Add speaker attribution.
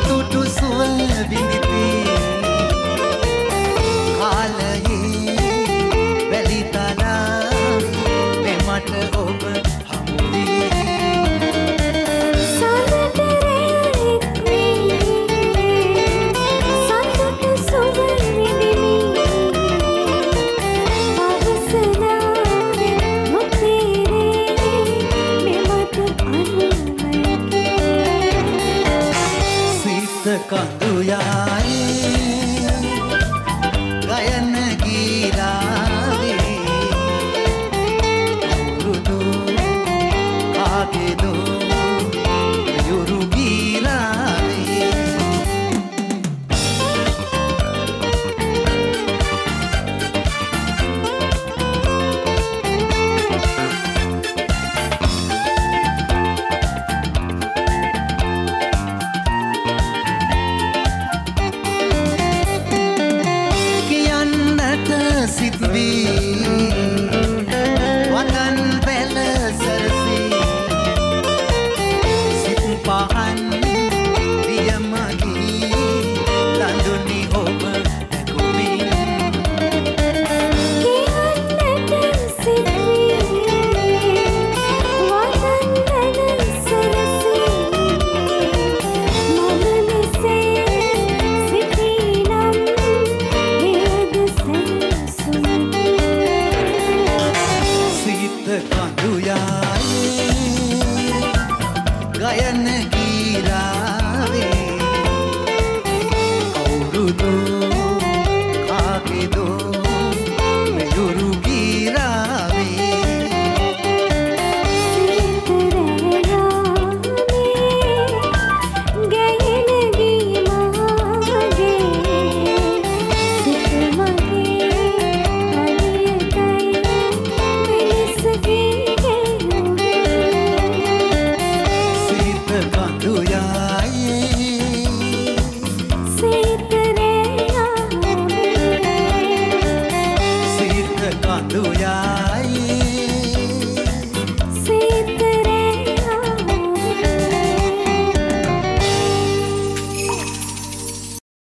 Speaker 1: සතුටු සුව විඳිති කාලයේ වැලිතලා මෙමට ඔබ හමු කඳු යායේ ගයන ගීරාවේ උරුදු කාගේදෝ යුරු ගීරාවේ වතන් පැල සරසී සිත් පහන් දියමගී ලඳුනි ඔබ නැකුමින් කියන්නට සිත්වී වතන් පැල සරසී මම මෙසේ සිටිනම් හේද සැනසුම් කඳු යායේ ගයන ගීරාවේ කවුරුදු කාගේදෝ මෙයුරු ගීරාවේ kanduyai